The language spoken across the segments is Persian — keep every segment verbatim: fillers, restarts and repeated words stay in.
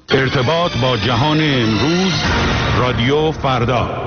ارتباط با جهان امروز، رادیو فردا.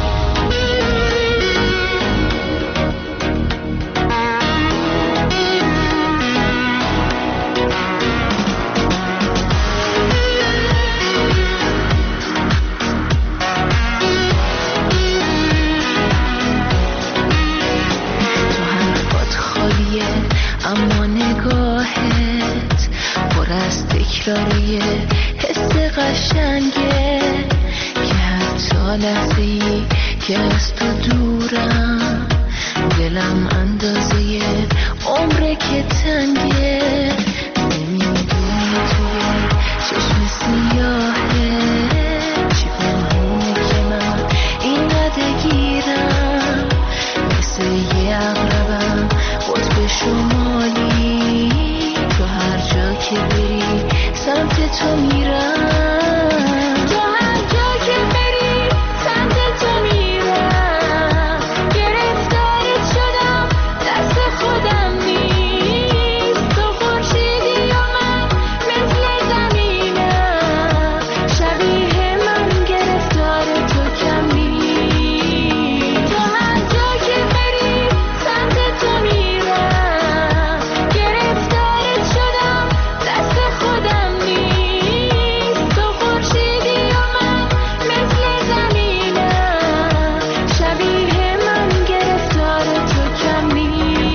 اما نگاهت پر از تکراری حس قشنگه که حتی لحظه‌ای که از تو دورم دلم اندازه عمره که تنگه. نمیدونی توی چشم سیاهه چی پنهونه که من اینقدر گیرم، مثل یه عقربم قطب شمالی، تو هر جا که بری سمت تو میرم، تو هر جا که بری سمت تو میرم، گرفتارت شدم دست خودم نیست، تو خورشیدی و من مثل زمینم، شبیه من گرفتار تو کم نیست، تو هر جا که بری سمت تو میرم، گرفتارت شدم دست خودم نیست، تو خورشیدی و من مثل زمینم، شبیه من گرفتار تو کم نیست.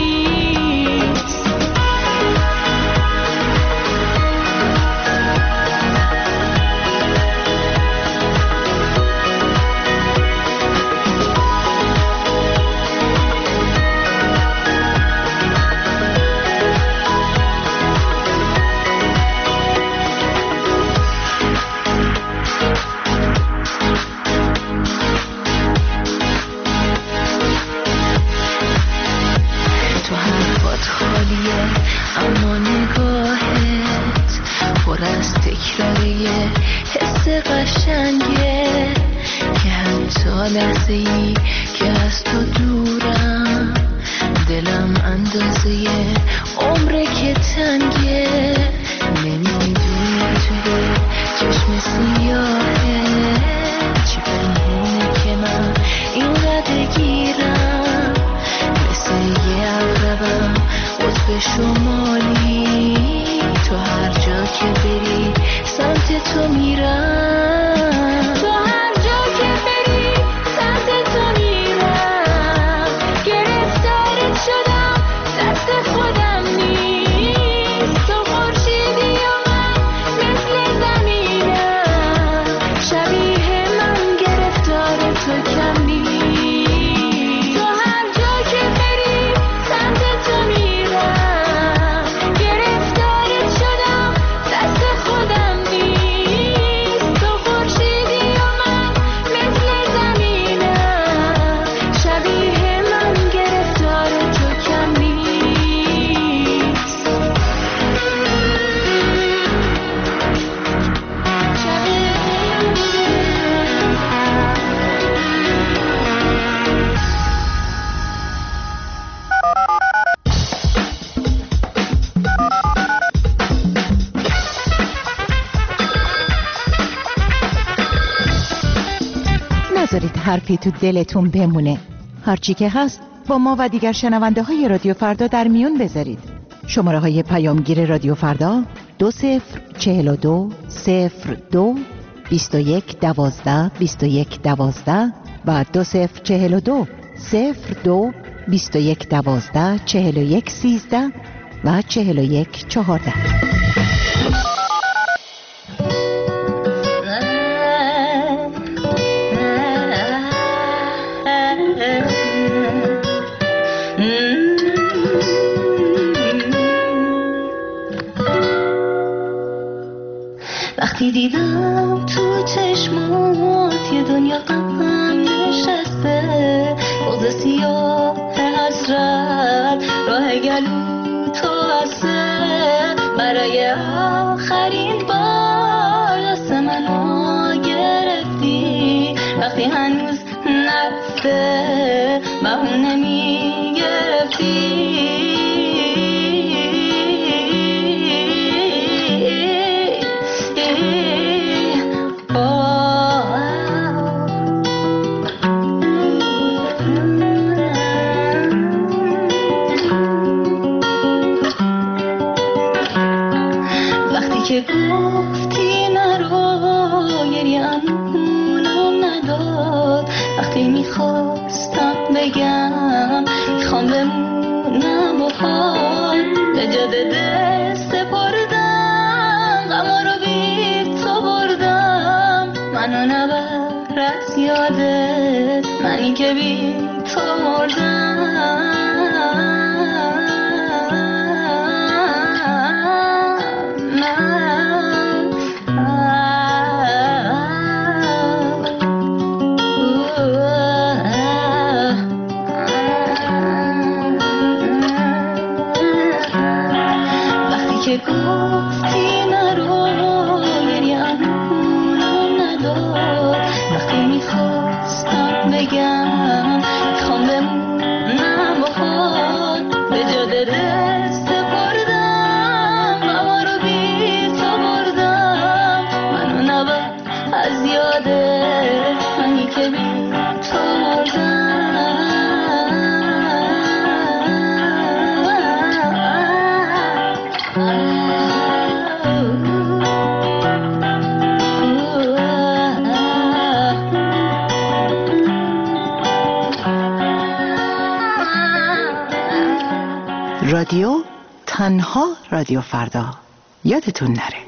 تو حرفات خالیه اما نگاهت پر از تکراریه حس قشنگه که حتی لحظه‌ای که از تو دورم دلم اندازه عمره که تنگه. نمیدونی توی چشم سیاهه چی پنهونه که من اینقدر گیرم، مثل یه عقربم قطب شمالی، تو هر جا که بری سمت تو میرم، تو هر جا که بری سمت تو میرم، گرفتارت شدم دست خودم نیست، تو خورشیدی و من مثل زمینم، شبیه من گرفتار تو کم نیست، تو هر جا که بری سمت تو میرم، گرفتارت شدم دست خودم نیست، تو خورشیدی و من مثل زمینم، شبیه من گرفتار تو کم نیست. نذارید حرفی تو دلتون بمونه. هرچی که هست با ما و دیگر شنونده های رادیو فردا در میون بذارید. شماره های پیامگیر رادیو فردا دو صفر چهل و دو صفر دو بیست و یک دوازده بیست و یک دوازده و دو صفر چهل و دو صفر دو بیست و یک دوازده چهل و یک سیزده و چهل و یک چهارده. وقتی دیدم تو چشمات یه دنیا غم نشسته، بغض سیاه حسرت راه گلو تو بسته، برای آخرین بار دست منو گرفتی، وقتی هنوز نرفته بهونه میگرفتی. که گفتی نرو گریه‌مونم نداد، وقتی میخواستم بگم میخوام بمونم و حال به جاده دست سپردم، غما رو بی تو بردم، منو نبر از یادت، منی که بی تو مردم. که گفتی نرو گریه‌مونم نداد، وقتی میخواستم بگم میخوام بمونم و حال به جاده دست سپردم، غما رو بی تو بردم، منو نبر از یادت، منی که بی تو مردم. رادیو تنها رادیو فردا، یادتون نره.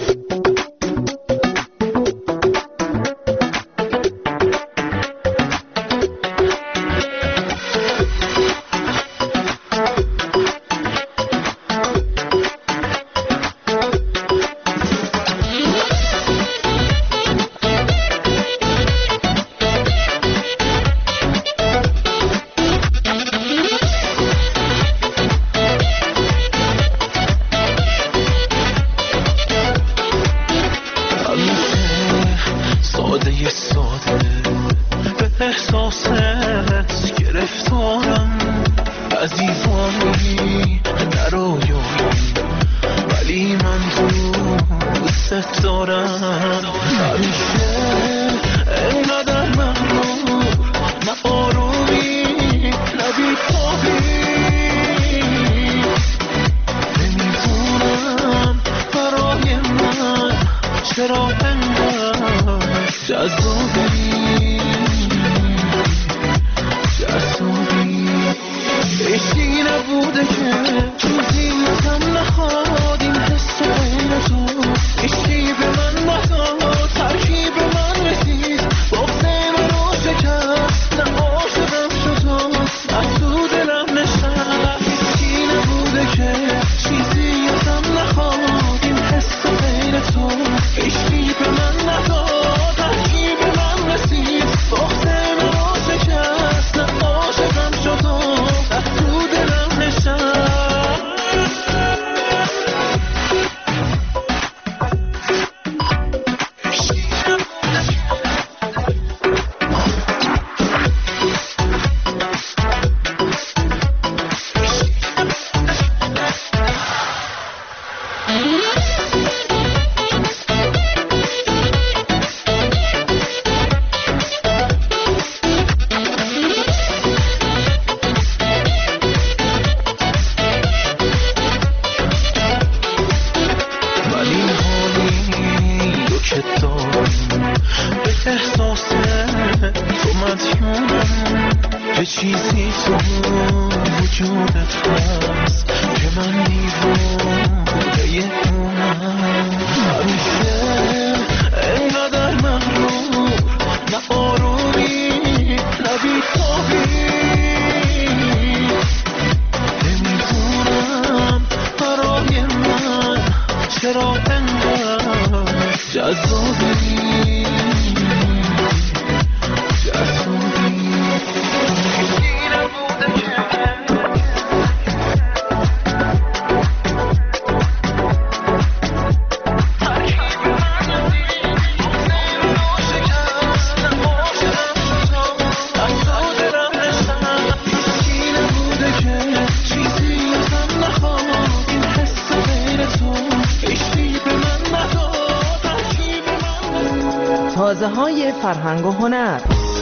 تازه‌های فرهنگ و هنر.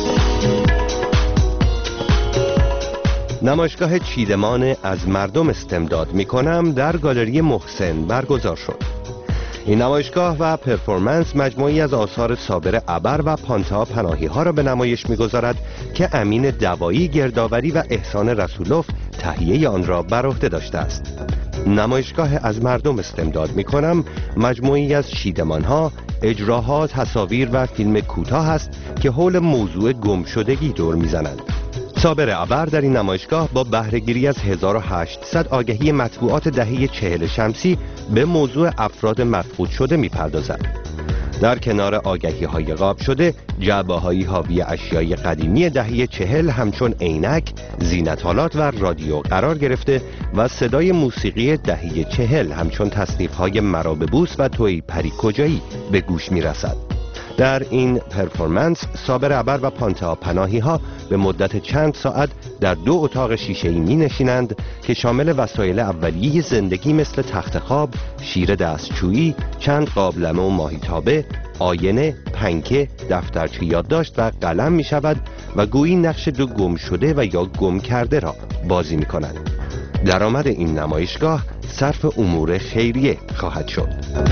نمایشگاه چیدمان از مردم استمداد می کنم در گالری محسن برگزار شد. این نمایشگاه و پرفورمنس مجموعی از آثار صابر ابر و پانتا پناهی ها را به نمایش می‌گذارد که امین دوایی گردآوری و احسان رسولوف تهیه آن را بر عهده داشته است. نمایشگاه از مردم استمداد می‌کنم مجموعی از چیدمان‌ها، اجراها، تصاویر و فیلم کوتاه است که حول موضوع گمشدگی دور می‌زنند. صابر ابر در این نمایشگاه با بهره‌گیری از هزار و هشتصد آگهی مطبوعات دهه چهل شمسی به موضوع افراد مفقود شده می‌پردازد. در کنار آگهی‌های غاب شده، جعبه‌هایی حاوی اشیای قدیمی دهه چهل همچون عینک، زینت‌آلات و رادیو قرار گرفته و صدای موسیقی دهه چهل همچون تصنیف‌های مرا به بوس و توی پری کجایی به گوش می‌رسد. در این پرفورمنس صابر ابر و پانتا پناهی ها به مدت چند ساعت در دو اتاق شیشه‌ای می نشینند که شامل وسایل اولیه زندگی مثل تخت خواب، شیر دستشویی، چند قابلمه و ماهیتابه، آینه، پنکه، دفترچه یادداشت و قلم می شود و گویی نقش دو گم شده و یا گم کرده را بازی می کنند. درآمد این نمایشگاه صرف امور خیریه خواهد شد.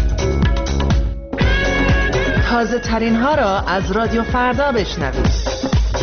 تازه ترین ها را از رادیو فردا بشنوید.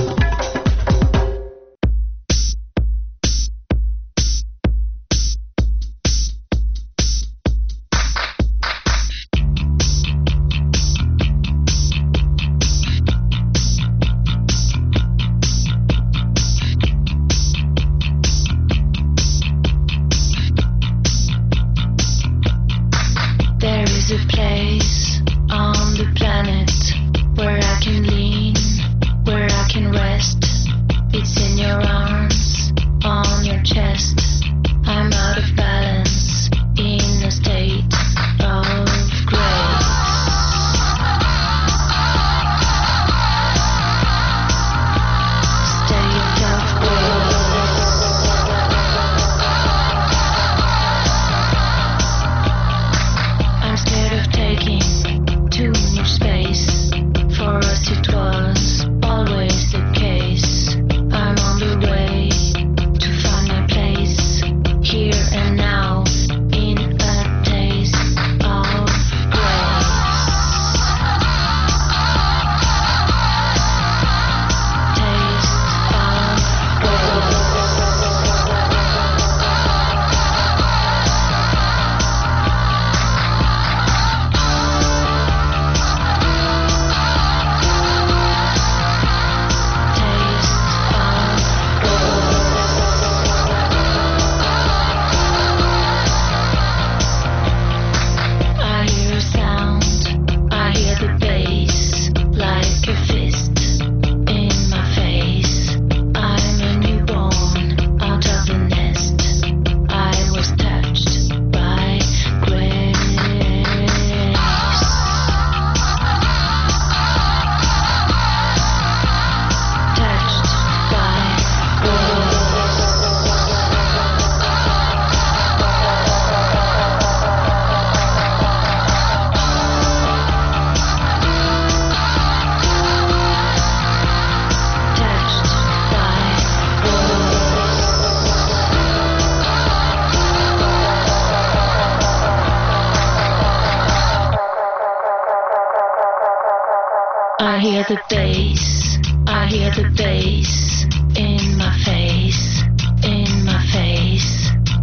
I hear the bass, I hear the bass in my face, in my face.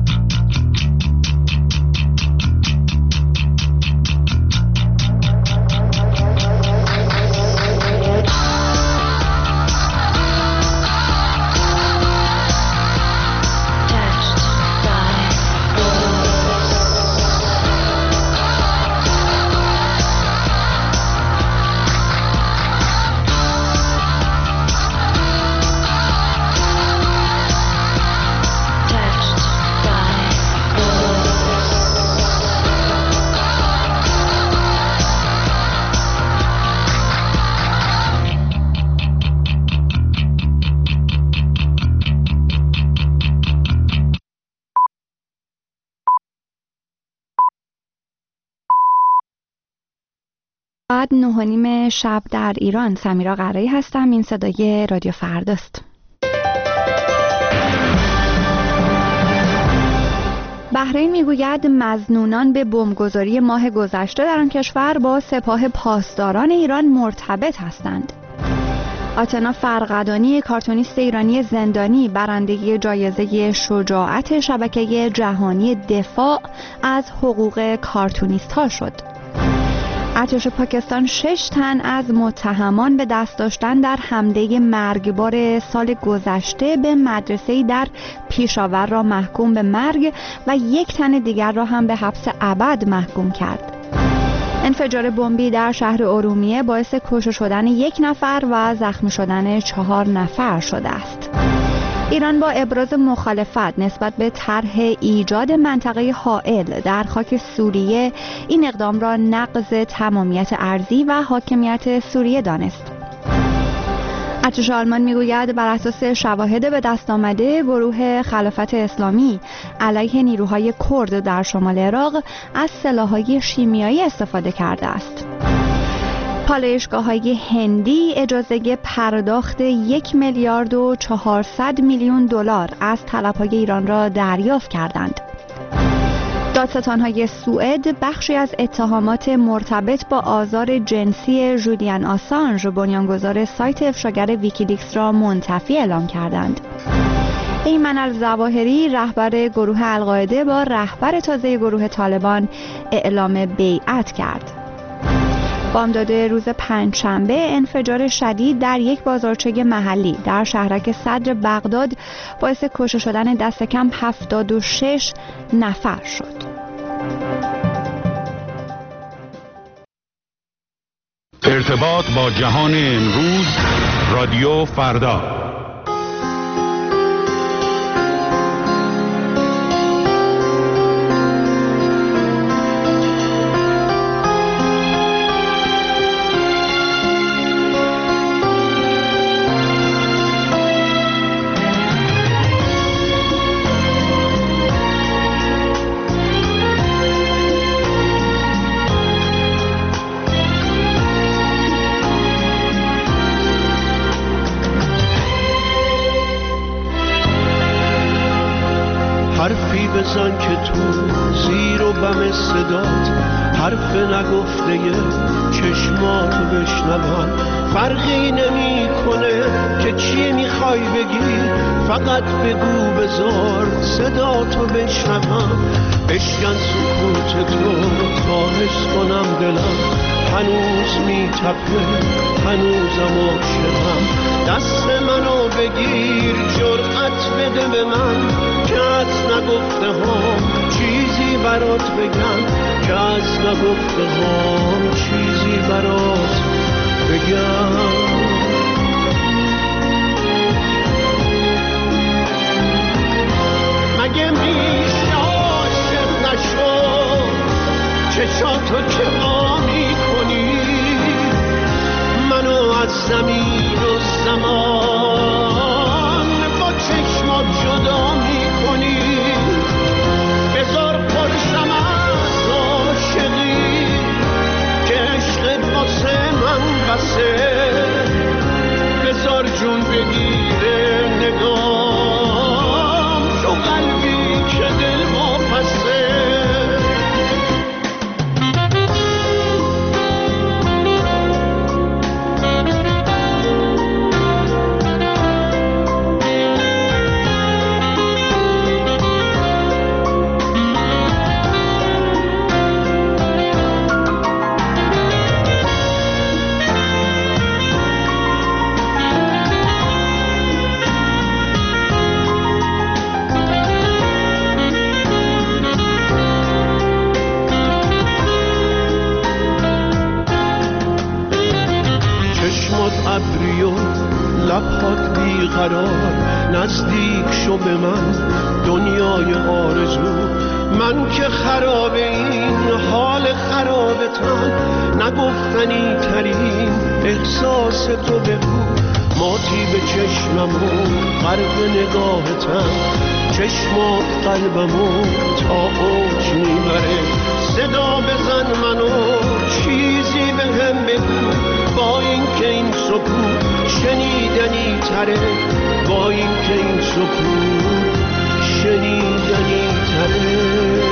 بعد نه و نیم شب در ایران. سمیرا قرایی هستم. این صدای رادیو فرداست. البحرین میگوید مظنونان به بمبگذاری ماه گذشته در آن کشور با سپاه پاسداران ایران مرتبط هستند. آتنا فرقدانی، کارتونیست ایرانی زندانی، برنده جایزه شجاعت شبکه جهانی دفاع از حقوق کارتونیست ها شد. ارتش پاکستان شش تن از متهمان به دست داشتن در حمله مرگبار سال گذشته به مدرسه‌ای در پیشاور را محکوم به مرگ و یک تن دیگر را هم به حبس ابد محکوم کرد. انفجار بمبی در شهر ارومیه باعث کشته شدن یک نفر و زخمی شدن چهار نفر شده است. ایران با ابراز مخالفت نسبت به طرح ایجاد منطقه حائل در خاک سوریه این اقدام را نقض تمامیت ارضی و حاکمیت سوریه دانست. ارتش آلمان میگوید بر اساس شواهد به دست آمده گروه خلافت اسلامی علیه نیروهای کرد در شمال عراق از سلاح‌های شیمیایی استفاده کرده است. پالایشگاه‌های هندی اجازه پرداخت یک میلیارد و چهارصد میلیون دلار از طلب‌های ایران را دریافت کردند. دادستان‌های سوئد بخشی از اتهامات مرتبط با آزار جنسی جولیان آسانژ، بنیانگذار سایت افشاگر ویکیلیکس، را منتفی اعلام کردند. ایمن الظواهری، رهبر گروه القاعده، با رهبر تازه گروه طالبان اعلام بیعت کرد. بامداد روز پنجشنبه انفجار شدید در یک بازارچه محلی در شهرک صدر بغداد باعث کشته شدن دست کم هفتاد و شش نفر شد. ارتباط با جهان امروز، رادیو فردا. حرفی بزن که تو زیر و بم صدات حرف نگفته چشماتو بشنوم. فرقی نمی کنه که چی میخوای بگی، فقط بگو بذار صداتو بشنوم. بشکن سکوت تو تا حس کنم دلم هنوز میتپه، هنوزم عاشقم. دست منو بگیر، جرأت بده به من که از نگفته هم چیزی برات بگم، که از نگفته هم چیزی برات بگم. مگه میشه عاشق نشو، چشاتو که وا میکنی منو از زمین و زمان با چشمات جدا میکنی. بذار پرسم از عاشقی که عشقت واسه من بسه، بذار جون بگیره نگام تو قلبی که دل واپسه. لبهات بیقرار نزدیک شو به من، دنیای آرزو. من که خراب این حال خرابتم، نگفتنی ترین احساس تو بگو. ماتی به چشمم و غرق نگاهتم، چشمات قلبمو تا اوج میبره. صدا بزن منو چیزی به هم بگو، با این که این سکوت شنیدنی تره، با این که این سکوت شنیدنی تره.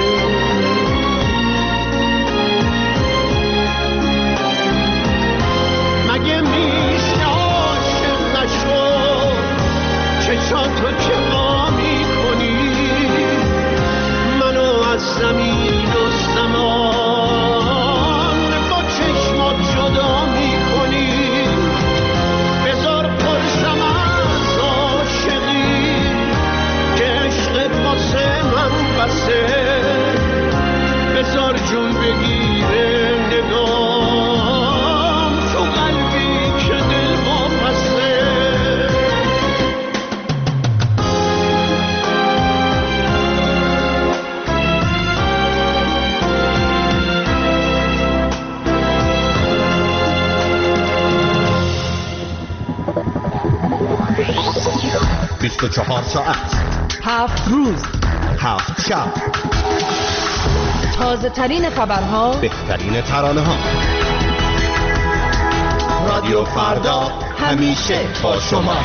و چهار ساعت، هفت روز، هفت شب، تازه ترین خبرها، بهترین ترانه ها. رادیو فردا همیشه با شما.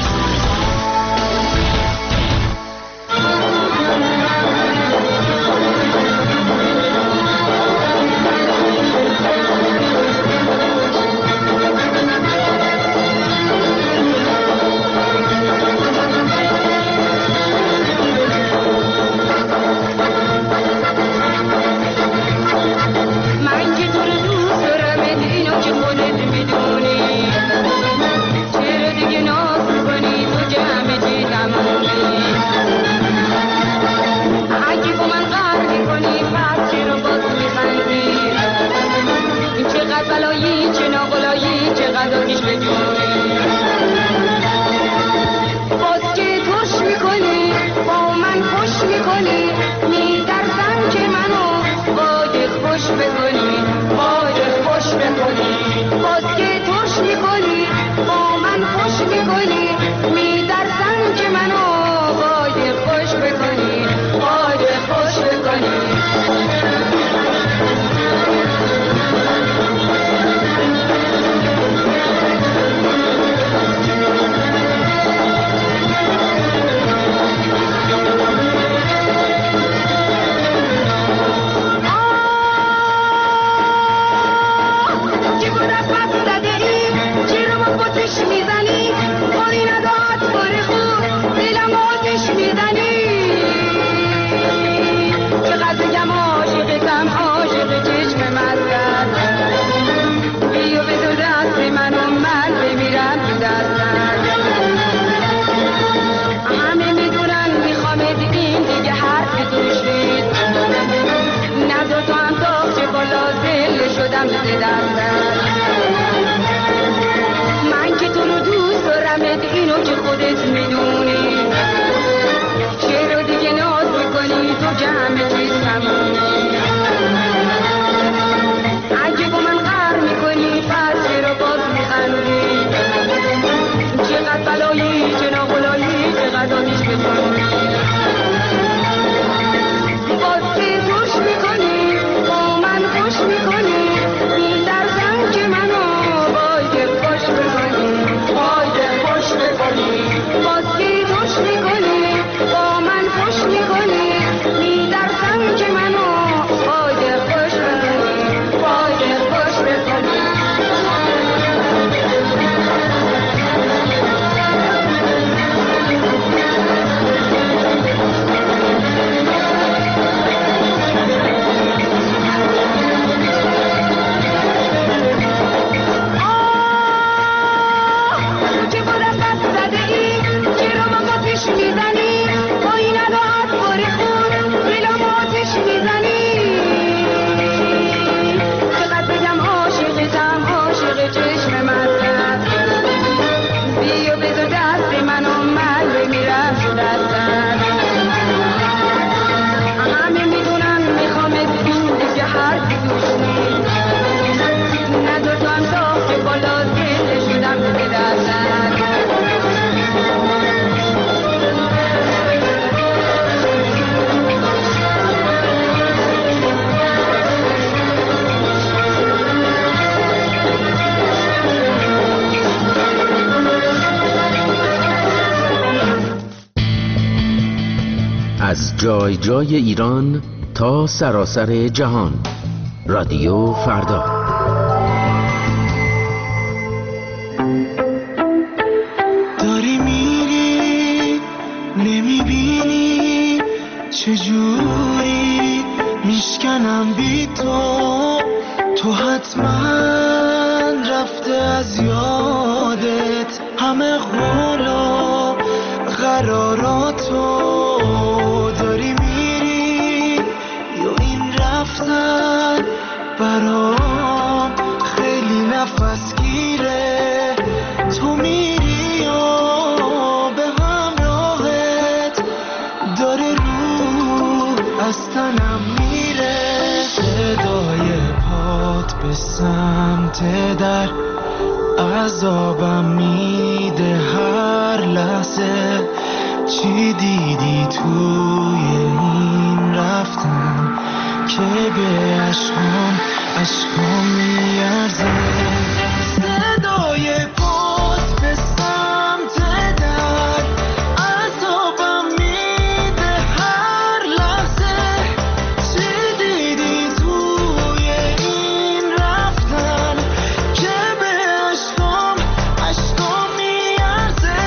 از جای جای ایران تا سراسر جهان، رادیو فردا. داری میری نمیبینی چجوری میشکنم بی تو، تو حتما رفته از یادت همه قول و قراراتو. داری میری یا این رفتن برام خیلی نفس گیره، تو میری یا به همراهت داره روح از تنم میره. صدای پات به سمت در عذابم میده هر لحظه، چی دیدی توی این رفتن که به عشقام عشقام میارزه صدای پات به سمت در عذابم میده هر لحظه چی دیدی توی این رفتن که به عشقام عشقام میارزه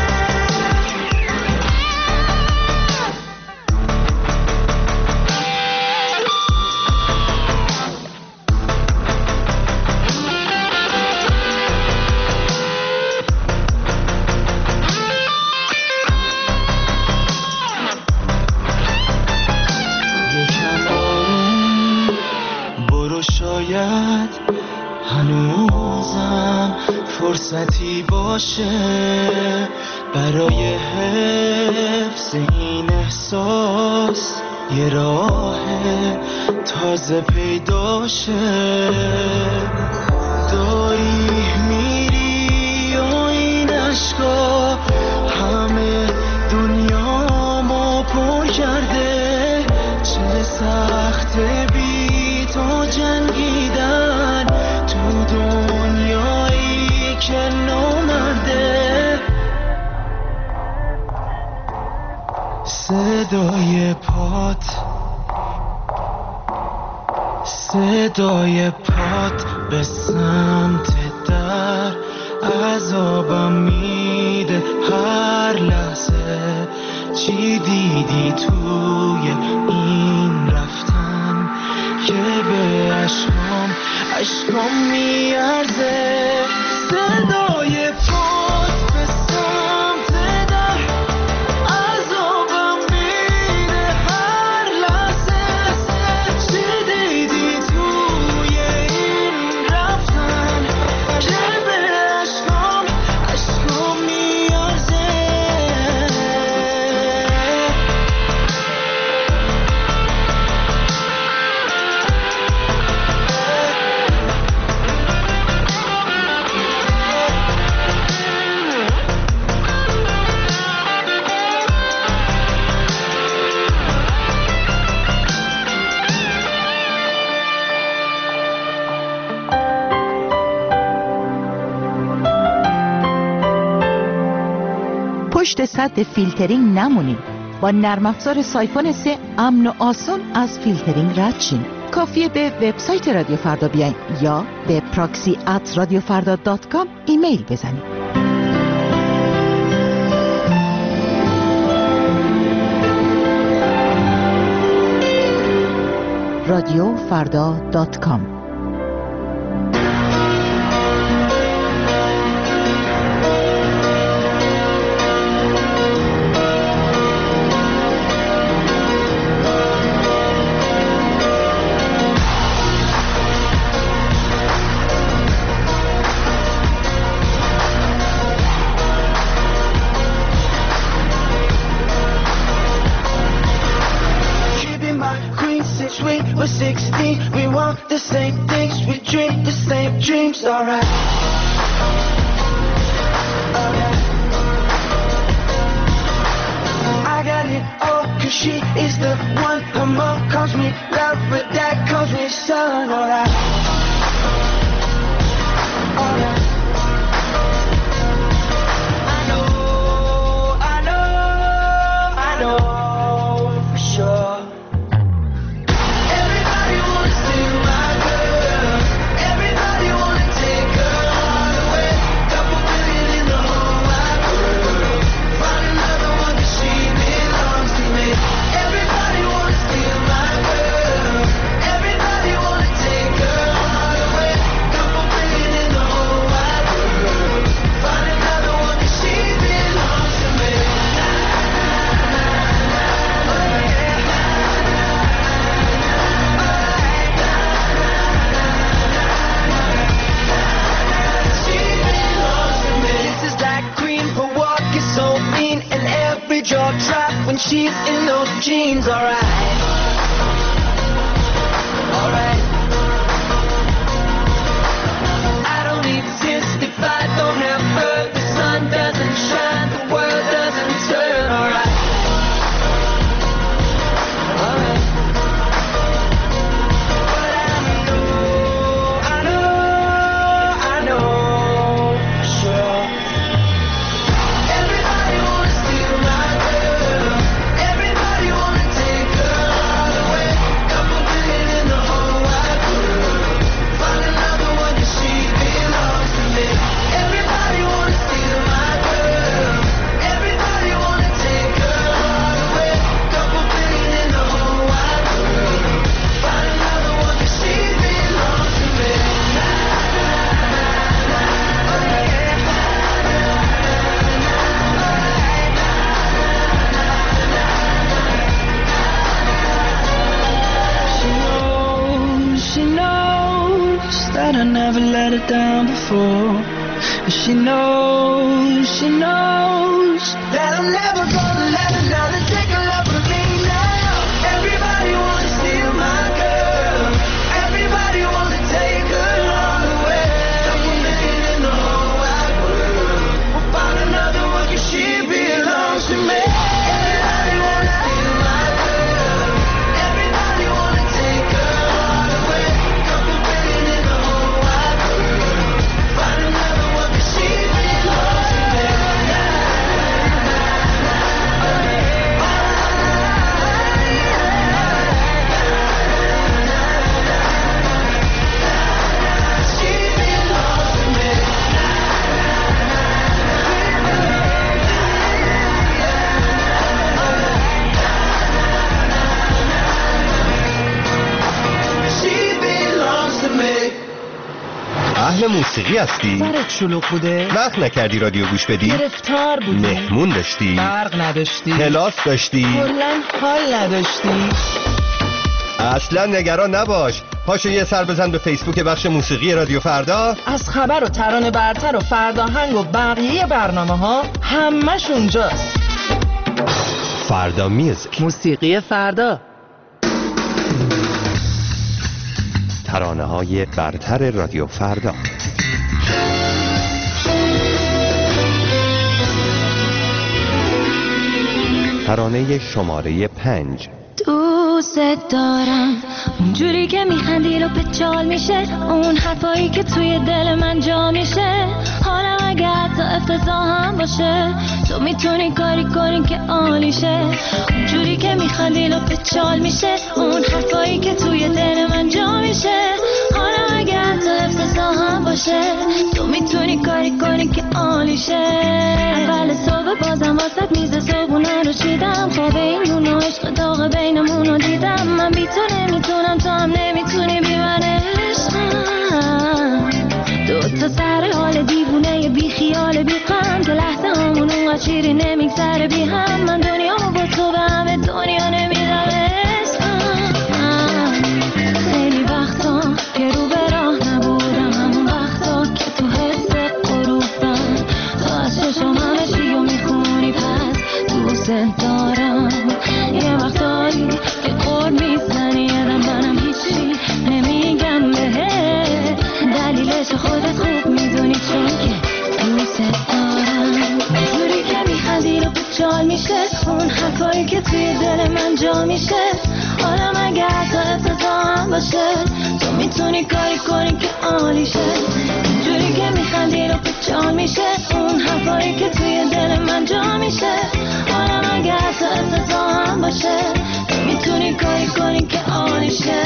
شاید هنوزم فرصتی باشه برای حفظ این احساس یه راه تازه پیدا شه داری میری و این عشقا همه دنیامو پر کرده چه سخته بی تو جنگیدن تو دنیایی که نامرده صدای پات صدای پات به سمت در عذابم میده هر لحظه چی دیدی توی این رفتن که به عشقام عشقام میارزه صدای پات به سمت در عذابم میده هر لحظه چی دیدی توی این رفتن که به عشقام عشقام میارزه پشت سد فیلترینگ نمونید. با نرم افزار سایفون سه امن و آسان از فیلترینگ رد شین. کافیه به وبسایت رادیو فردا بیاین یا به پراکسی ات رادیو فردا دات کام ایمیل بزنید. رادیو فردا دات کام We're sixteen, we want the same things, we dream the same dreams, alright. Alright. I got it all, cause she is the one. Her mom calls me love, but dad calls me son, alright. Alright. I know, I know, I know for sure. Jaw drop when she's in those jeans, alright. Alright. I don't exist if I don't have her. The sun doesn't shine, the world doesn't turn, alright. down before. She knows, she knows that I'm never gonna let another take a love with me now. Everybody wanna steal my girl. Everybody wanna take her all away. Couple million in the whole wide world. We'll find another one 'cause she belongs to me. Everybody wanna steal my girl. Everybody wanna take her all away. Couple million in the whole wide world. Find another one 'cause she belongs to me. اهل موسیقی هستی؟ سرت شلوغ بوده؟ وقت نکردی رادیو گوش بدی؟ گرفتار بودی؟ مهمون داشتی؟ برق نداشتی؟ کلاس داشتی؟ کلاً حال نداشتی؟ اصلا نگران نباش. پاشو یه سر بزن به فیسبوک بخش موسیقی رادیو فردا. از خبر و ترانه برتر و فرداهنگ و بقیه برنامه ها همش اونجاست. فردا میوزیک، موسیقی فردا، ترانه های برتر رادیو فردا. ترانه شماره پنج. دوست دارم اونجوری که میخندی رو به چال میشه، اون حرفایی که توی دل من جا میشه. حالا اگه حتی افتضاح هم باشه، تو میتونی کاری کنی که عالیشه. اونجوری که میخندی رو به چال میشه، اون حرفایی که توی دل من جا میشه. حالا اگه حتی افتضاح هم باشه، تو میتونی کاری کنی که عالیشه. اول صبح بازم واسط میز صبحونه رو چیدم، خواب این اون و عشق داغ بینمون رو دیدم. من بی تو نمیتونم، تو هم نمیتونی بی من عشقم. دو تا سر حال دیوونه بی خیال بی غم، که لحظه همون اونقدر شیری نمیگذره بی هم. من دنیامو با تو به همه دنیا نمیدم عشقم. خیلی وقتا که رو به راه نبودم، همون وقتا که تو حس غروبم، تو از چشم همه چی رو میخونی، پس دوست دارم. یه وقتایی که قرد میزنی یادم، منم هیچی نمیگم بهت، دلیلش خودت خوب میدونی، چون که دوست دارم. جوری که میخندی رو به چال میشه، اون حرفایی که توی دل من جا میشه. حالا مگه حتی افتضاح هم باشه، تو میتونی کاری کنی که عالیشه. جوری که میخندی رو به چال میشه، اون حرفایی که توی دل من جا میشه. حالا مگه حتی افتضاح هم باشه، تو میتونی کاری کنی که عالیشه.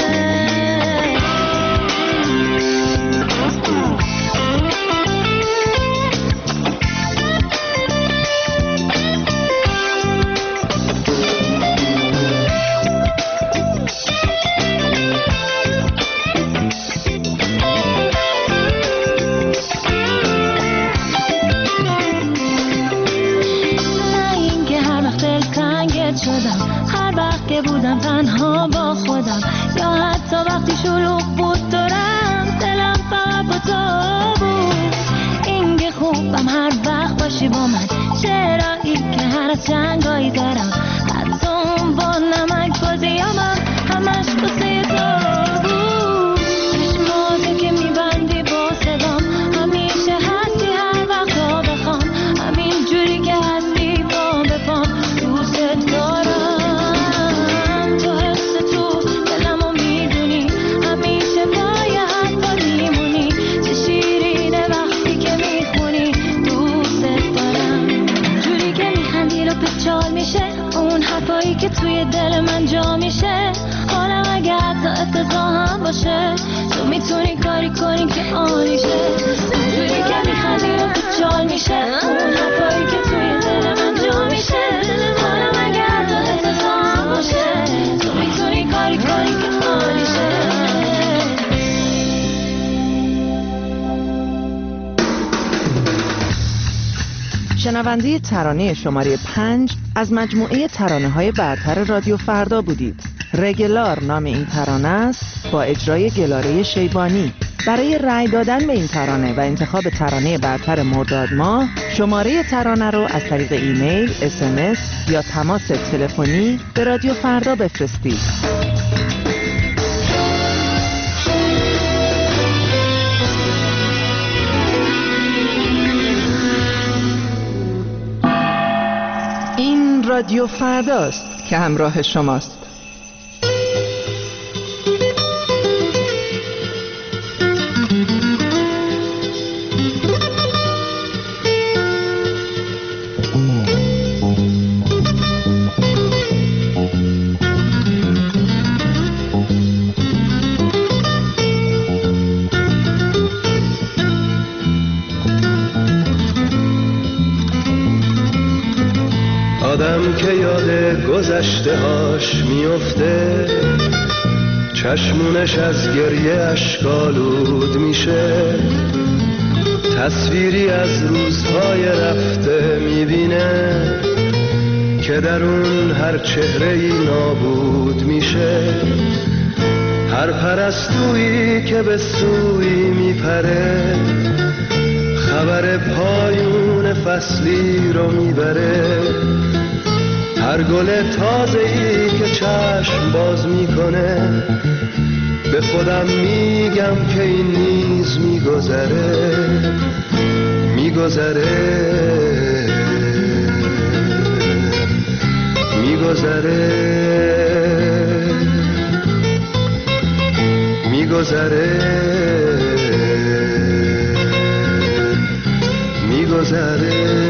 هر وقت که بودم تنها با خودم، یا حتی وقتی شلوغ بود دورم، دلم فقط با تو بود. این که خوبم هر وقت باشی با من، چرایی که هر از جنگایی دارم، حتی اون با نمک بازیامم همش بسه تو بود. چشماتو که میبندی با صدام، همیشه هستی هر وقت ها بخوام، همین جوری که هستی با بپام. دوست دارم که توی دل من جا میشه. حالا اگه حتی افتضاح هم باشه، تو میتونی کاری کنی که عالیشه. اونجوری که میخندی و پیچال میشه، اون حرفایی که توی دل من جا میشه. حالا اگه حتی افتضاح هم باشه، تو میتونی کاری کنی که عالیشه. شنونده ترانه شماره پنج از مجموعه ترانه های برتر رادیو فردا بودید. رگلار نام این ترانه است، با اجرای گلاره شیبانی. برای رأی دادن به این ترانه و انتخاب ترانه برتر مرداد ماه شماره ترانه رو از طریق ایمیل، اس ام اس یا تماس تلفنی به رادیو فردا بفرستید. این رادیو فرداست که همراه شماست. آدم که یاد گذشته هاش میفته، چشمونش از گریه اشکالود میشه، تصویری از روزهای رفته میبینه که در اون هر چهره‌ای نابود میشه. هر پرستویی که به سوی میپره، خبر پایون فصلی رو میبره. هر گل تازه‌ای که چشم باز میکنه، به خودم میگم که این نیز میگذره میگذره میگذره میگذره میگذره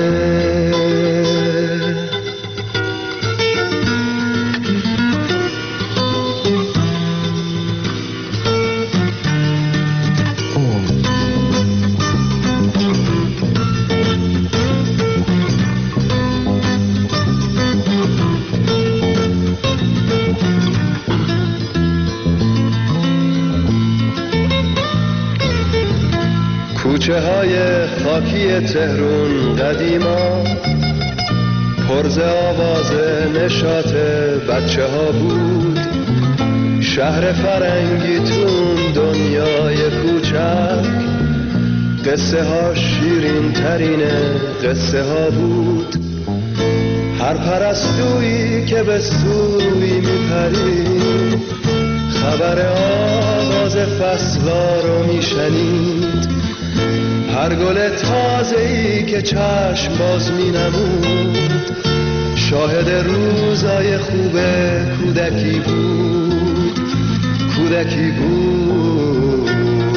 کوچه های خاکی تهرون قدیما پرز آواز نشاط بچه ها بود. شهر فرنگی تون دنیای کوچک، قصه ها شیرین ترین قصه ها بود. هر پرستویی که به سوی میپرید، خبر آغاز فصلا رو میشنید. هر گل تازه‌ای که چشم باز می‌نمود، شاهد روزای خوب کودکی بود کودکی بود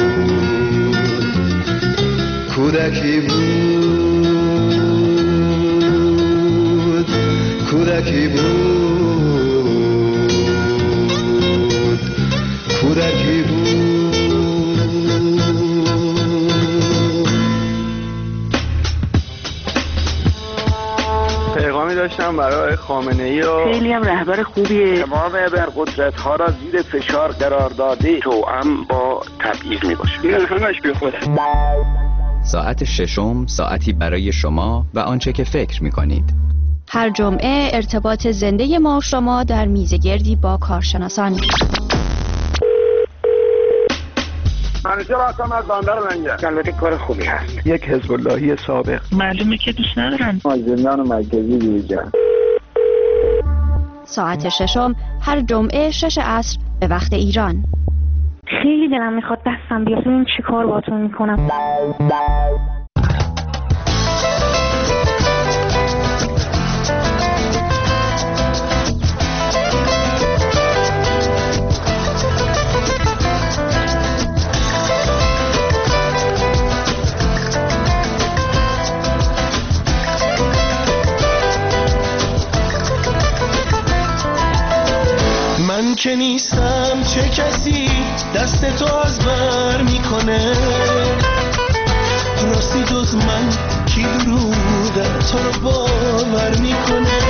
کودکی بود کودکی بود کودکی بود. پیغامی داشتم برای خامنه‌ای و خیلی هم رهبر خوبیه. تمام ابرقدرت ها را زیر فشار قرار داده، توأم با تبعیض میباشه. این همش بی خوده. ساعت ششم ساعتی برای شما و آنچه که فکر میکنید. هر جمعه ارتباط زنده ما شما در میزگردی با کارشناسان. منیجر هستم از بندر لنگر. البته کار خوبی هست. یک حزب اللهی سابق. معلومه که دوست ندارن. ما زندان مرکزی دیجا. ساعت ششم هر جمعه شش عصر به وقت ایران. خیلی دلم میخواد دستم بیاد ببینم چی کار باهاتون میکنم. من که نیستم چه کسی دست تو از بر میکنه، راستی جز من کی دروغ تو رو باور میکنه؟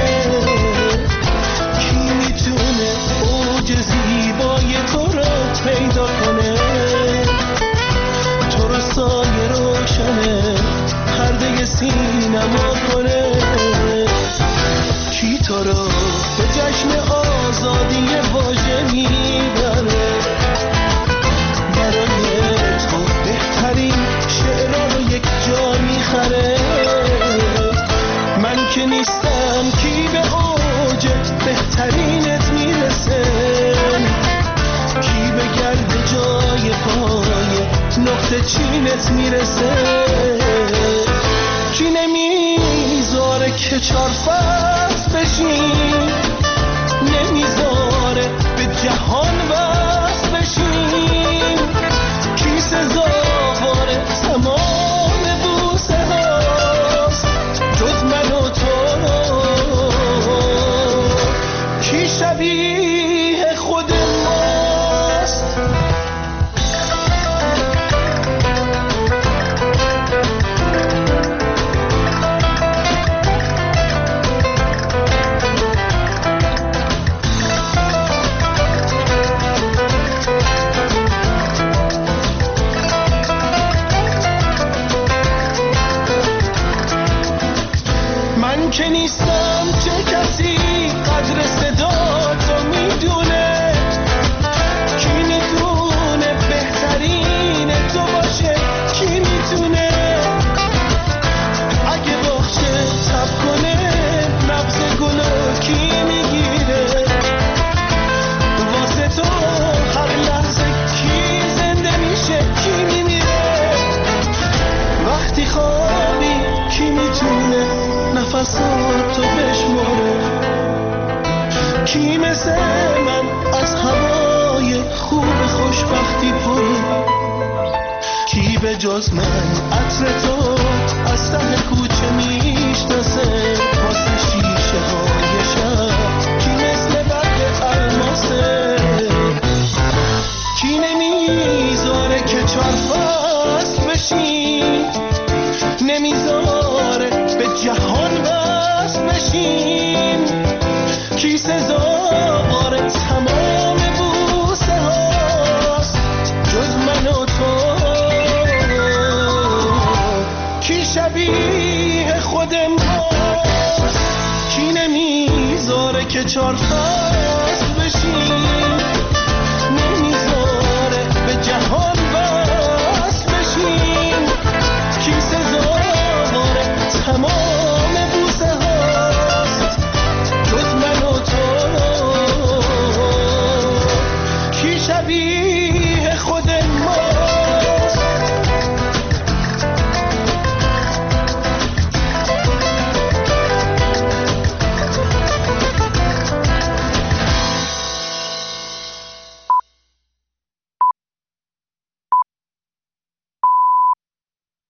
کی میتونه اوج زیبای تو رو پیدا کنه؟ تو رو سایه روشنه پرده سینما کنه؟ کی تو رو به جشن آزادی واژه میبره؟ برای تو دلت میرسه؟ کی نمیذاره که چار فصل بشیم، نمیذاره به جهان وصل بشیم؟ کی سزاوار تمام بوسه هاست جز من و تو؟ کی شبیه خود ماست؟ من که نیستم چه کسی قدر صدا تو میدونه؟ کی میتونه بهترین تو باشه؟ کی میتونه اگه باخچه تب کنه نبض گلو کی میگیره؟ واسه تو هر لحظه کی زنده میشه کی میمیره؟ وقتی خوابی کی میتونه نفساتو بشماره؟ کی مثل من از هوای خوب خوشبختی پره؟ کی به جز من عطر تو از ته کوچه میشناسه؟ واسه شیشه های شب کی مثل برق الماسه؟ کی نمیذاره که چار فصل بشیم، نمیذاره به جهان وصل بشیم؟ کی سزاوار تمام بوسه هاست جز من و تو؟ کی شبیه خود ماست؟ کی نمیذاره که چار فصل بشیم؟